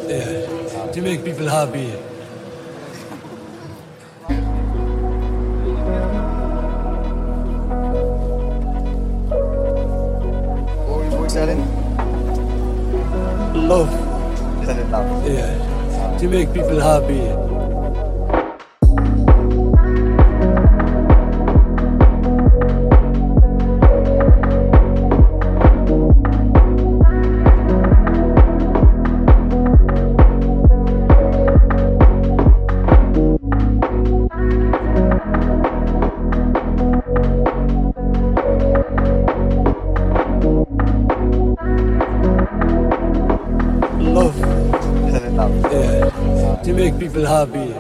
Yeah, to make people happy. What was that in? Love. Is that in love? Yeah, to make people happy. Love. Is that in love? Yeah, to make people happy.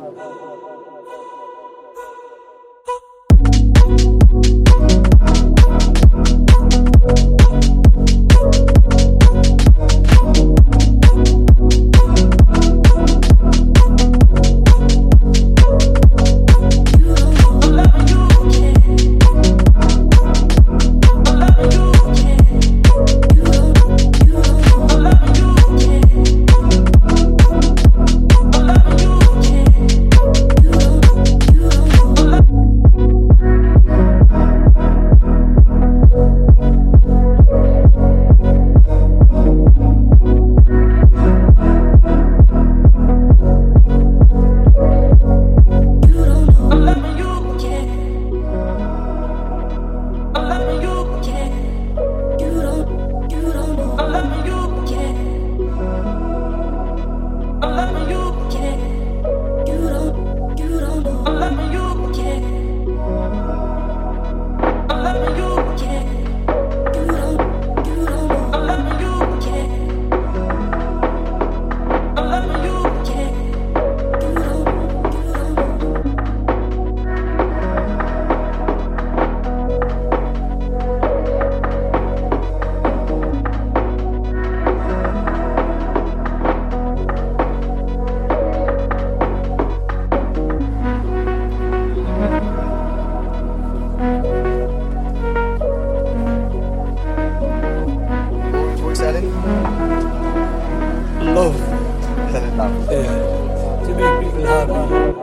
What was that in? Love. Is that in love? Yeah, to make people happy.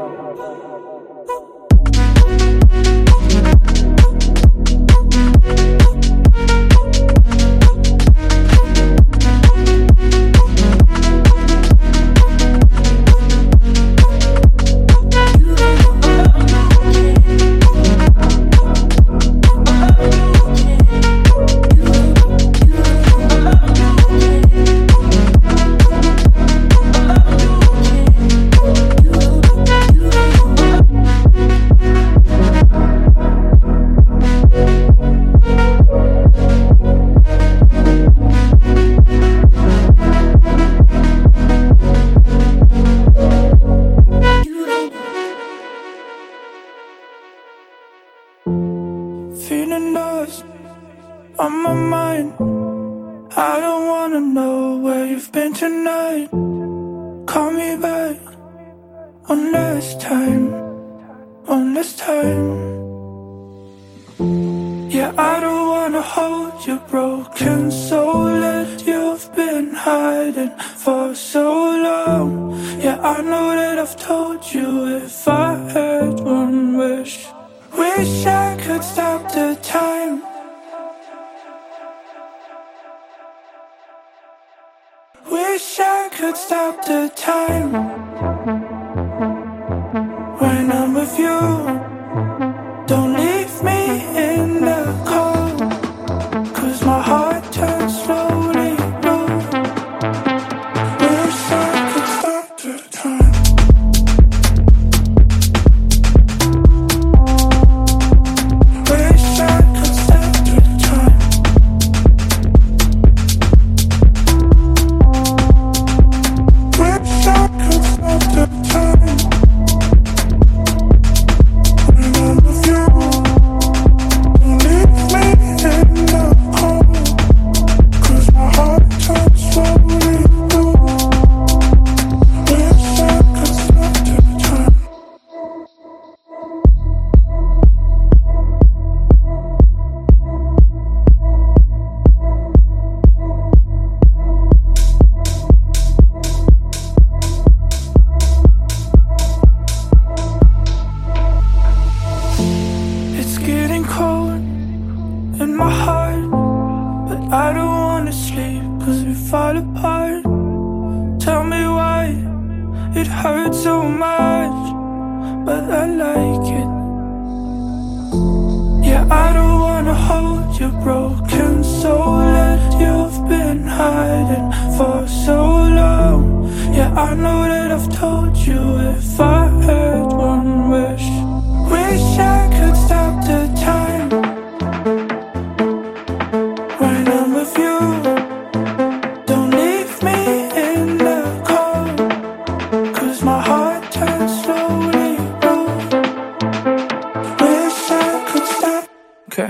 Feeling lost on my mind. I don't wanna know where you've been tonight. Call me back one last time, one last time. Yeah, I don't wanna hold your broken soul that you've been hiding for so long. Yeah, I know that I've told you if I had one wish. Wish I could stop the time. Wish I could stop the time. When I'm with you, don't leave me in the cold, 'cause my heart turns slowly blue. Wish I could stop the time. Wish I could stop the time. Wish I could stop. cold in my heart, but I don't wanna sleep 'cause we fall apart. Tell me why it hurts so much, but I like it. Yeah, I don't wanna hold your broken soul that you've been hiding for so long. Yeah, I know that I've told you if I had one wish. Wish I could stop the time when I'm with you. Don't leave me in the cold, 'cause my heart turns slowly blue. Wish I could stop. Okay.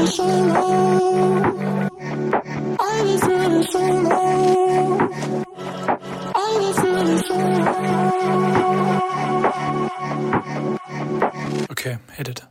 Okay, hit it.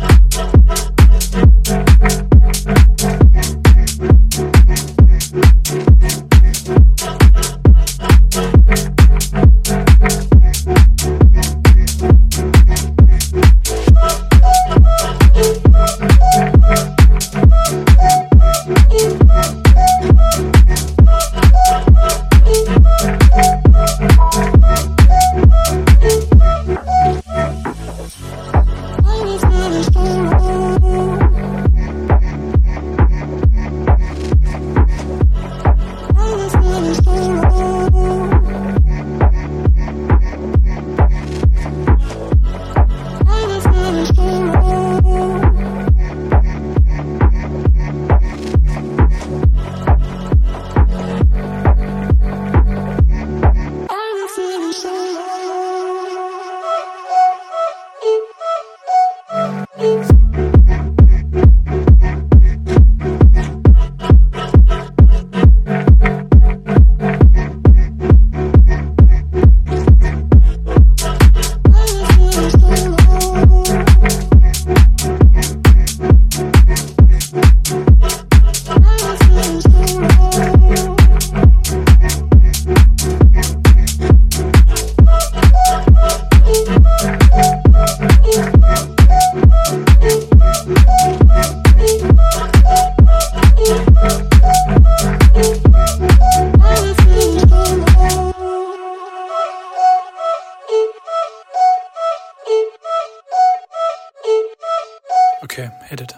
Okay, hit it.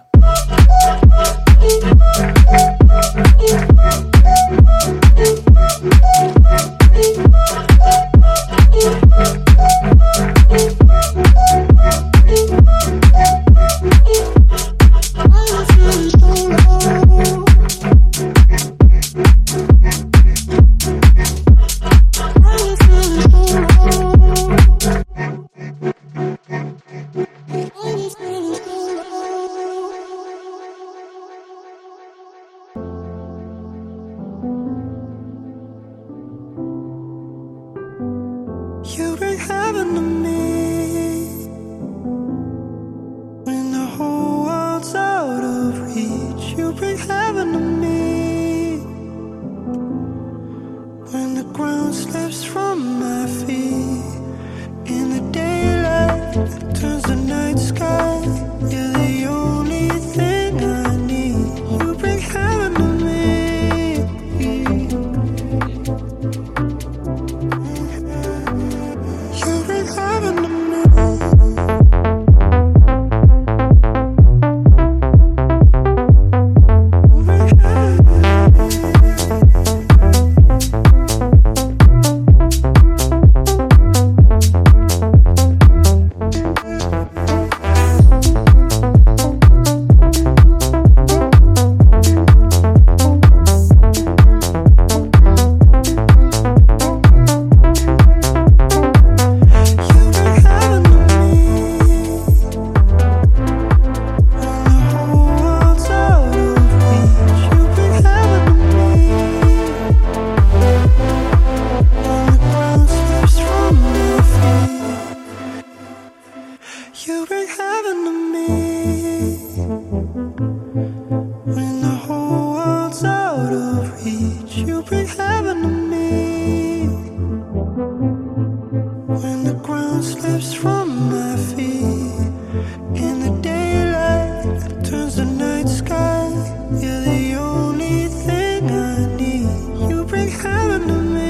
You bring heaven to me when the whole world's out of reach. You bring heaven to me when the ground slips from my feet. In the daylight that turns the night sky, you're the only thing I need. You bring heaven to me. You bring heaven to me. You bring heaven to me when the whole world's out of reach. You bring heaven to me when the ground slips from my feet. In the daylight that turns the night sky, you're the only thing I need. You bring heaven to me.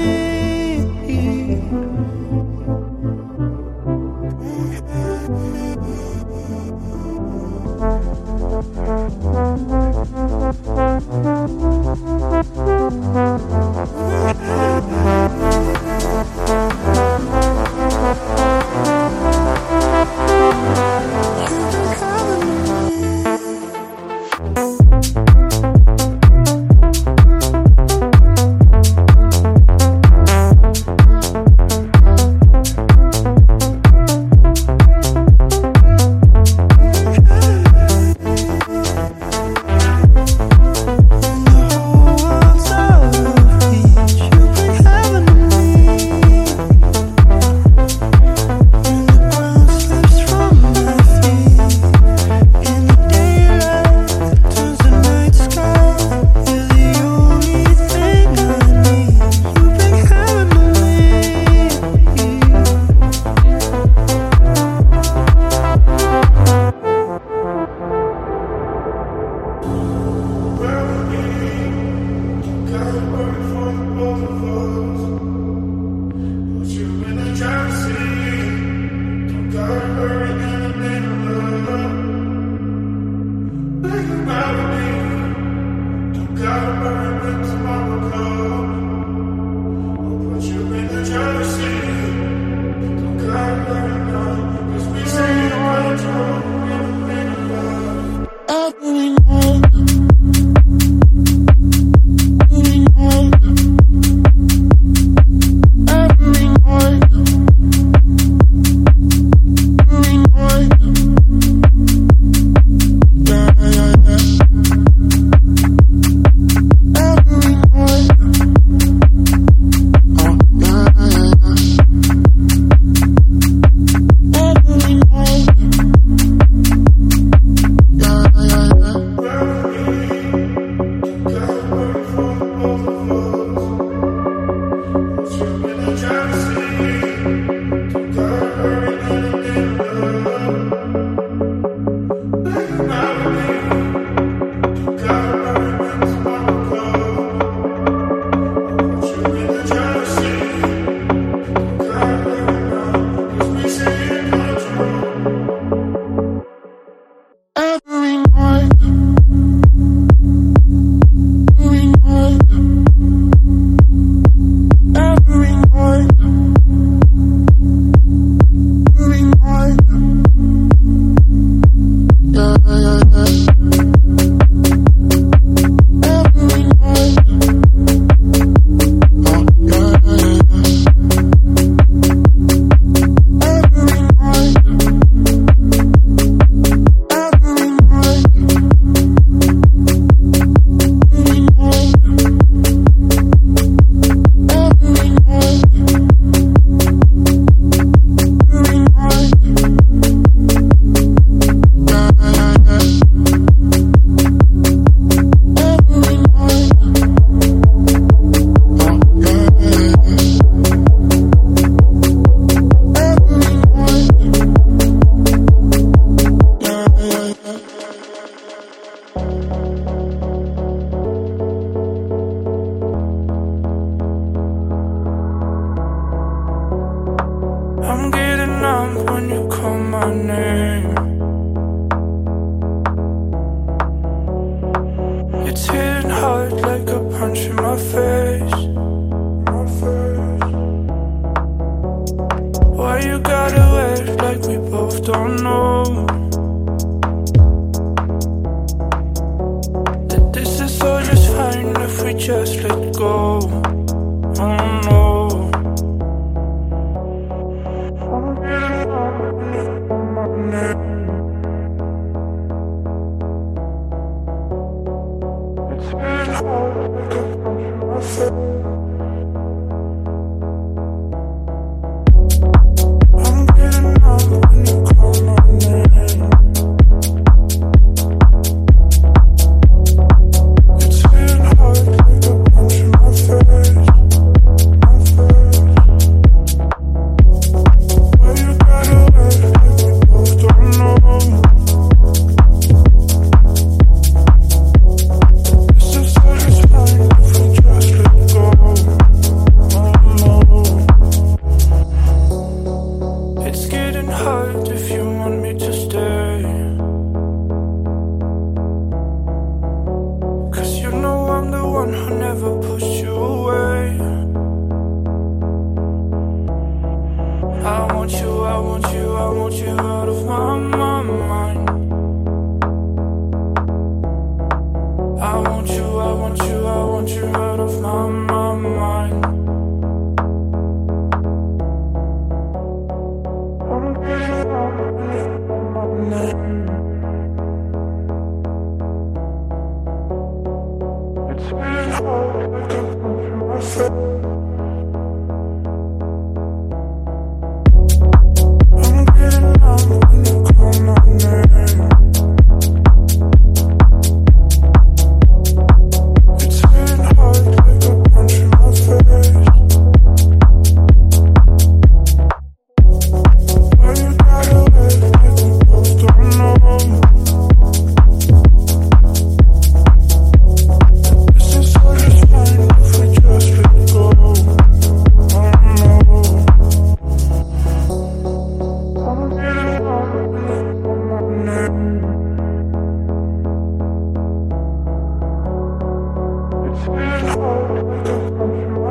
This is all just fine if we just let go.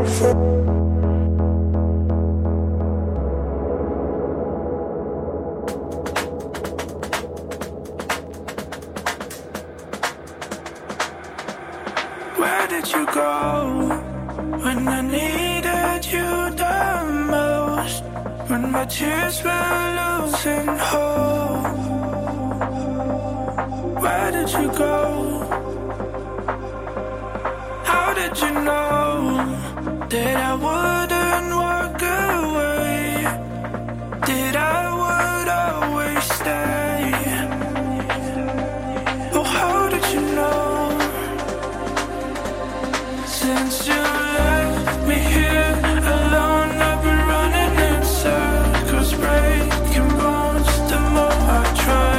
Where did you go when I needed you the most? When my tears were losing hope. Where did you go? How did you know that I wouldn't walk away? That I would always stay? Oh, how did you know? Since you left me here alone, I've been running in circles, breaking bones. The more I try,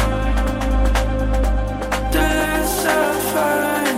the less I find.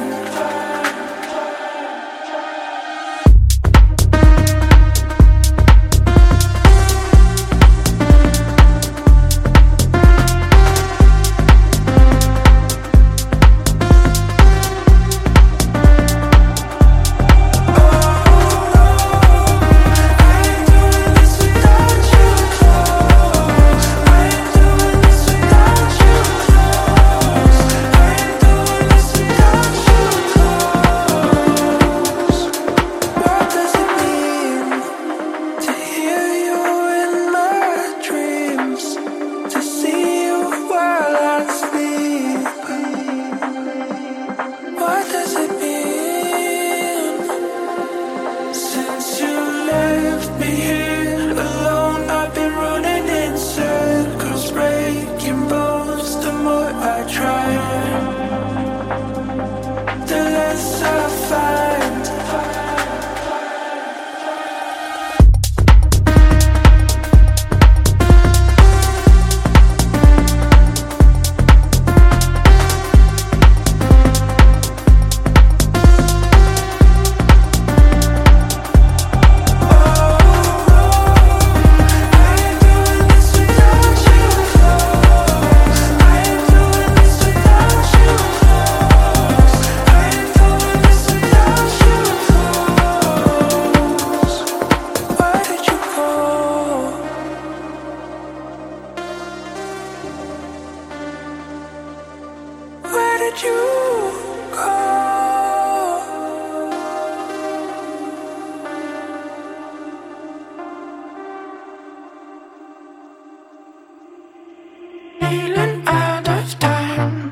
Feeling out of time.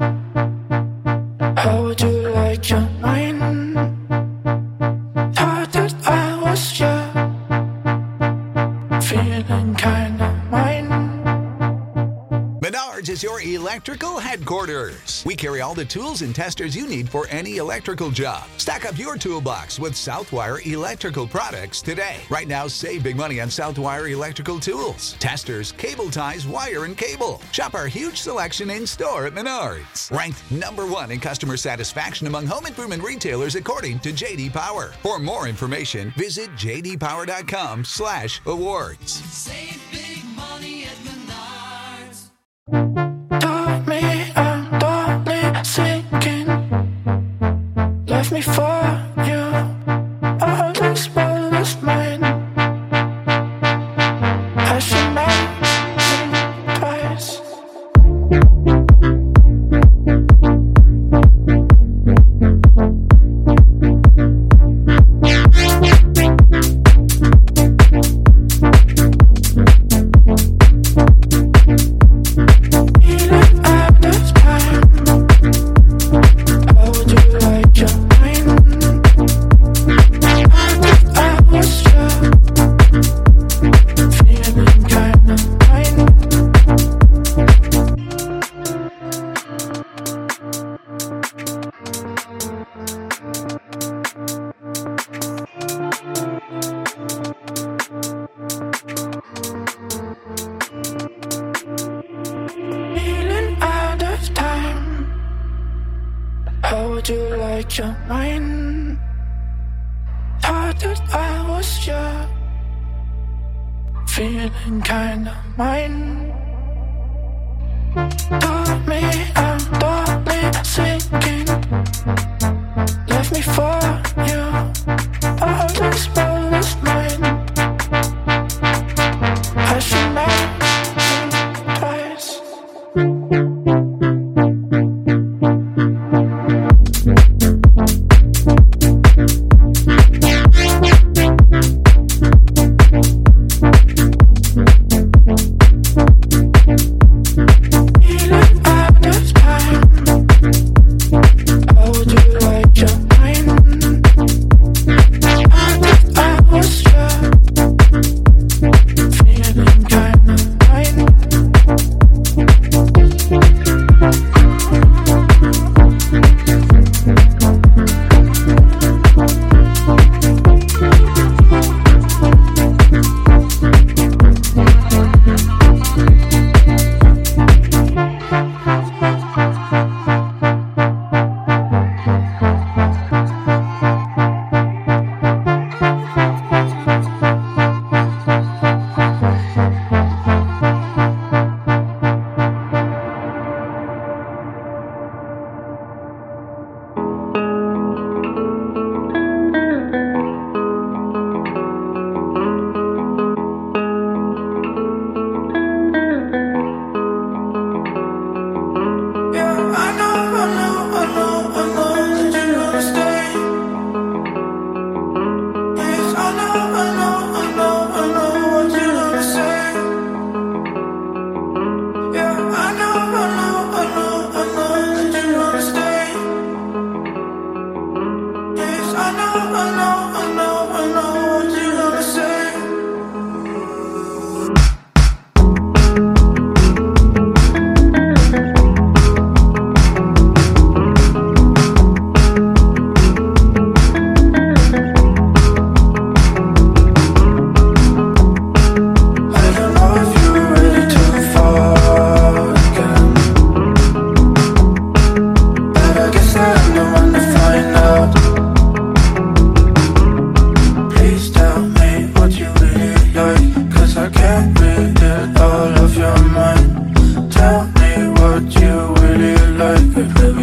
How would you like your mind? Thought that I was young, feeling kinda mine. Menards is your electrical headquarters. We carry all the tools and testers you need for any electrical job. Stack up your toolbox with Southwire electrical products today. Right now, save big money on Southwire electrical tools, testers, cable ties, wire, and cable. Shop our huge selection in store at Menards. Ranked #1 in customer satisfaction among home improvement retailers according to J.D. Power. For more information, visit jdpower.com/awards. Save big money at Menards. Taught me I'm totally sinking. Left me for you. All this world is mine. I should not think twice. How would you like your mind? Thought that I was young, feeling kinda mine. Taught me I'm totally sinking. Left me for you. All this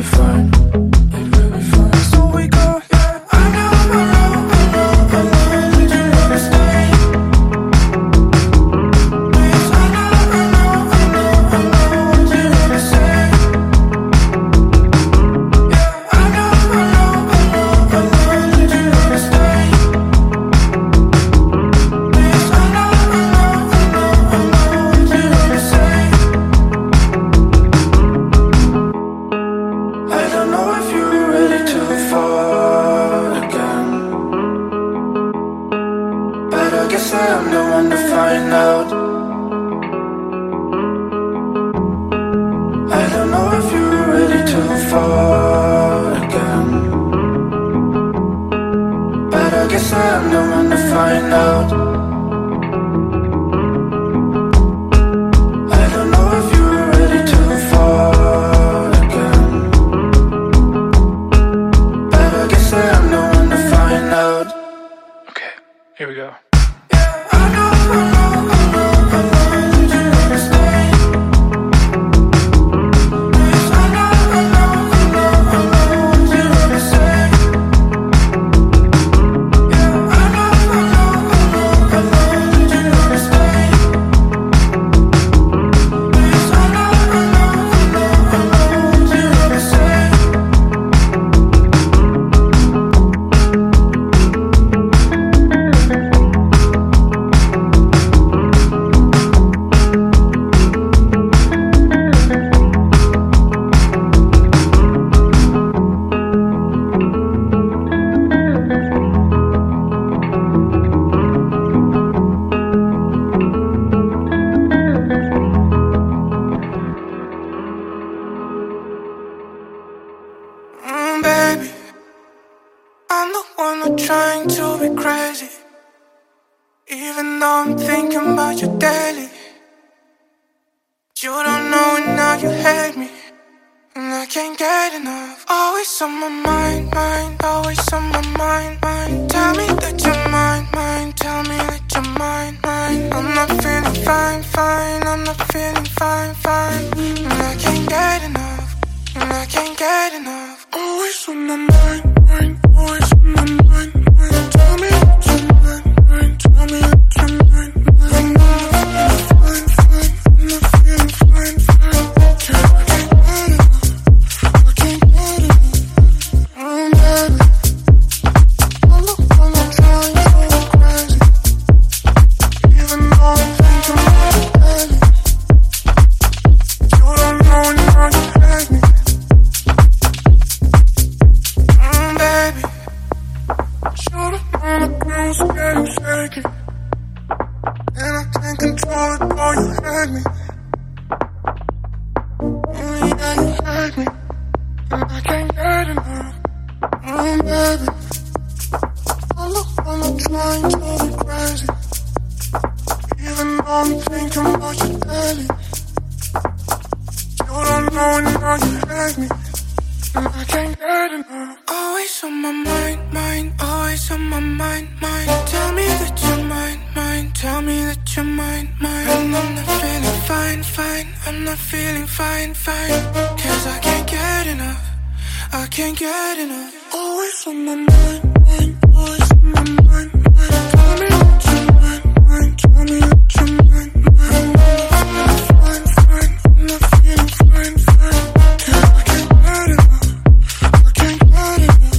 fine. It will be fine. So we go, yeah. I know that you never stay. Please, I know what you never say. Yeah, I know that you never stay. Please, I know what you never say. I don't know if you're ready to fall again, but I guess I am the one to find out. I don't know if you're ready to fall again, but I guess I am the one to find out. I don't know if you're ready to fall again, but I guess I am the one to find out. Okay, here we go. I know that you never stay. Please, I know what you never say. Yeah, I know that you never stay. Please, I know what you never say. Baby, I'm the one that's trying to be crazy, even though I'm thinking about you daily. You don't know it now, you hate me, and I can't get enough. Always on my mind, always on my mind. Tell me that you're mine, tell me that you're mine. I'm not feeling fine, I'm not feeling fine. And I can't get enough, and I can't get enough. Always on my mind, always on my mind. Tell me that you're mine, tell me that you're mine. I'm not feeling fine, I'm not feeling fine. Yeah, I can't get enough, I can't get enough. Baby, I'm the one that's trying to go crazy, even though I'm thinking about you daily. You don't know it now, you hate me. Baby, should've known the ground's getting shaky, and I can't control it, boy, you hate me. Yeah, you hate me, and I can't get enough. Baby, I'm the one that's trying to be crazy, even though I'm thinking about you daily. You don't know it now, you hate me, and I can't get enough. Always on my mind, always on my mind. Tell me that you're mine, tell me that you're mine. And I'm not feeling fine, I'm not feeling fine. Cause I can't get enough, I can't get enough. Always on my mind, always on my mind. Tell me that you're mine, tell me that you're mine. I'm not feeling fine, I'm not feeling fine. Cause I can't get enough, I can't get enough.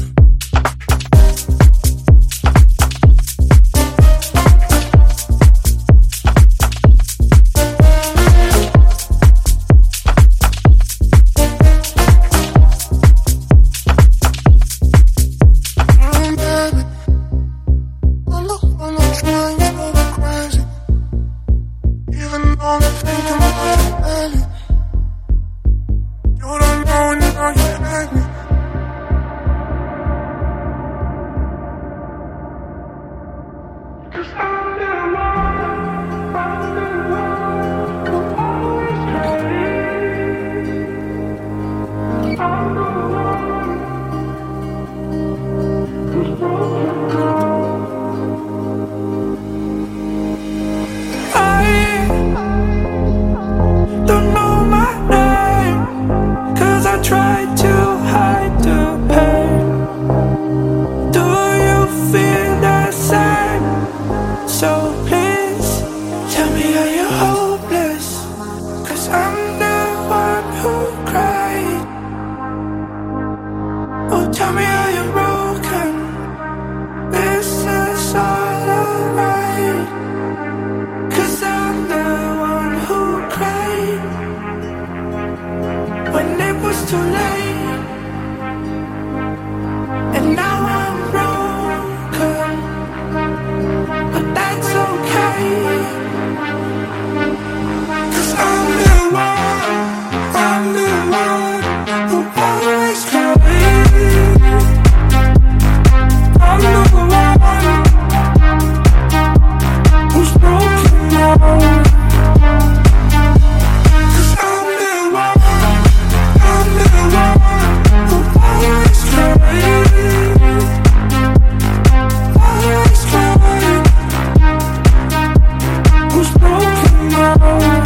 Oh, tell me how you're broken. This is all alright. 'Cause I'm the one who cried when it was too late. And now I'm broken, but that's okay. 'Cause I'm the one who always cries. I'm the one who's broken now. 'Cause I'm the one who always cries. Always cries. Who's broken now?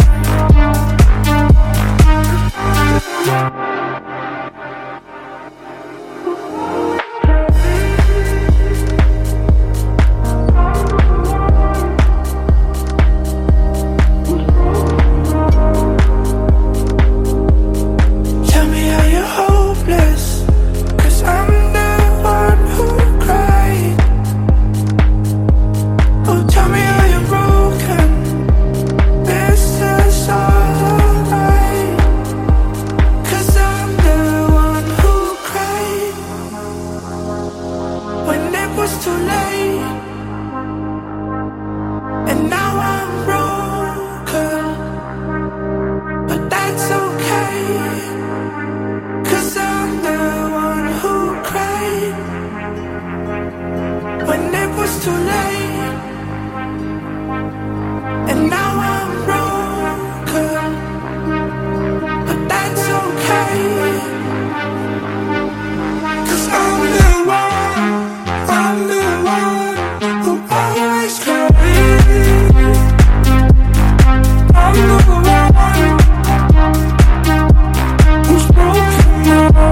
Tell me how you're hopeless, 'cause I'm the one who cried. Oh, tell me how you're broken. This is all alright. 'Cause I'm the one who cried when it was too late. And now I'm broken, but that's okay. 'Cause I'm the one who cried when it was too late. And now I'm broken, but that's okay. 'Cause I'm the one who always cries. I'm the one who's broken now.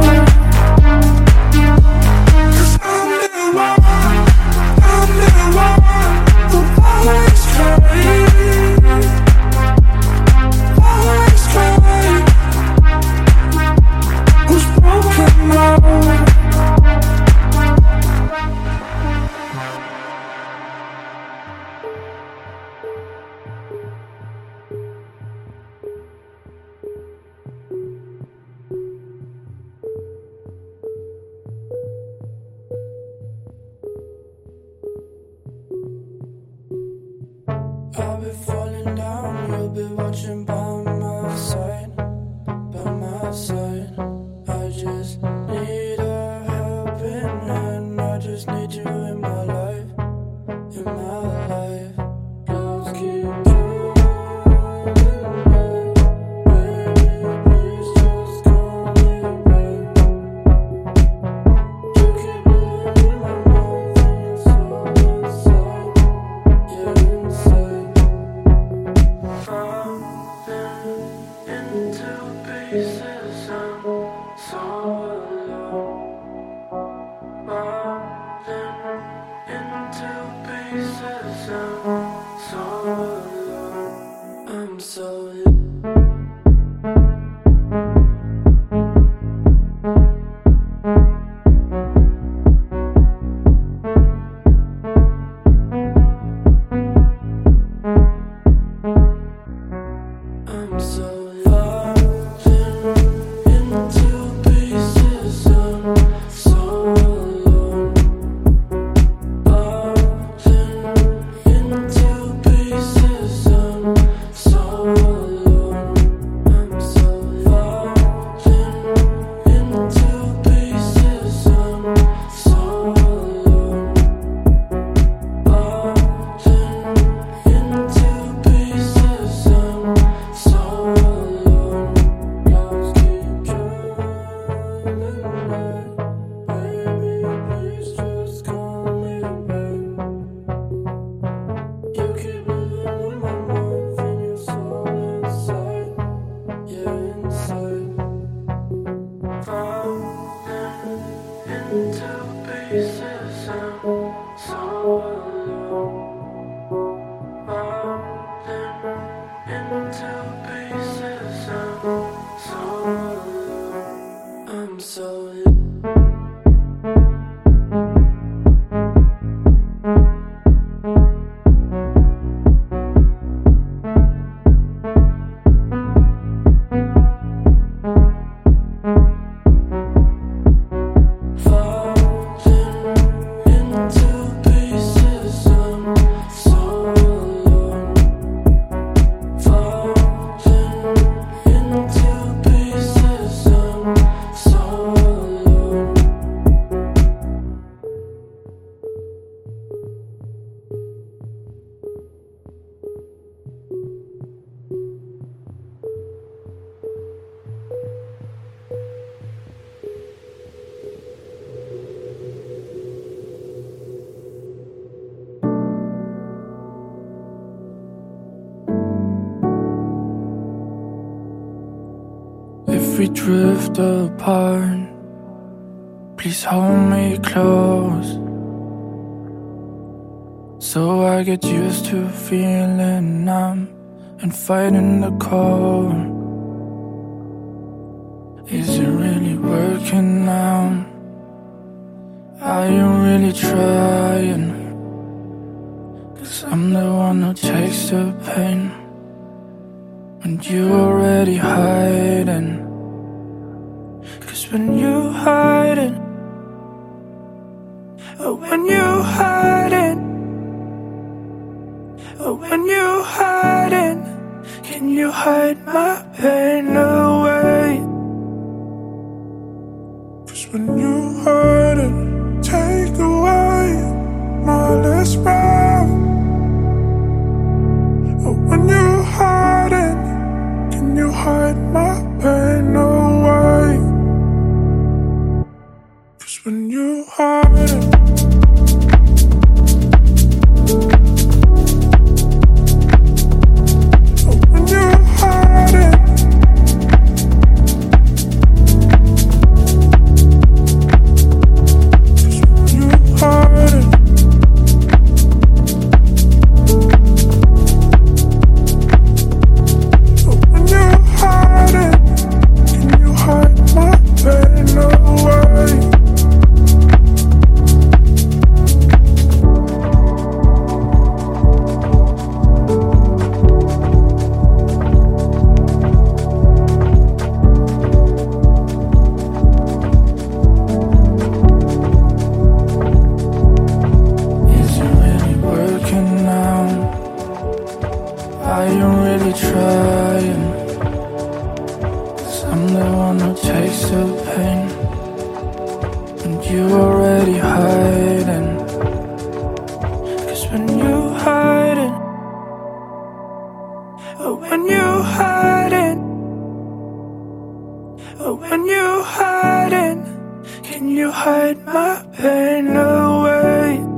'Cause I'm the one who always cries. Always cries. Who's broken now? I'll be falling down, you'll be watching by my side, by my side. I just need a helping hand, I just need you in my life, in my life. Let's keep trying, baby, please just call me back. You keep living in my mind, and it's all inside, yeah, inside. Falling into pieces, I'm so alone. Falling into pieces, I'm so alone. I'm so alone. I'm so falling into pieces. I'm so alone. Falling into pieces. I'm so alone. I'm so falling into pieces. I'm so alone. Falling into pieces. I'm so alone. Let's keep trying, baby, please just call me back. You keep living in my mind, and you're so inside, yeah, inside. Falling into pieces, I'm so alone. Falling into pieces, I'm so alone. I'm so alone. we drift apart, please hold me close, so I get used to feeling numb and fighting the cold. Is it really working now? Are you really trying? 'Cause I'm the one who takes the pain when you already hiding. 'Cause when you hiding, oh when you hiding, oh when you hiding, can you hide my pain away? 'Cause when you hiding, take away my last breath. Oh when you hiding, can you hide my pain away? 'Cause when you hiding, oh when you hiding, are you really trying? 'Cause I'm the one who takes the pain and you already hiding. 'Cause when you hiding, oh when you hiding, oh when you hiding, can you hide my pain away?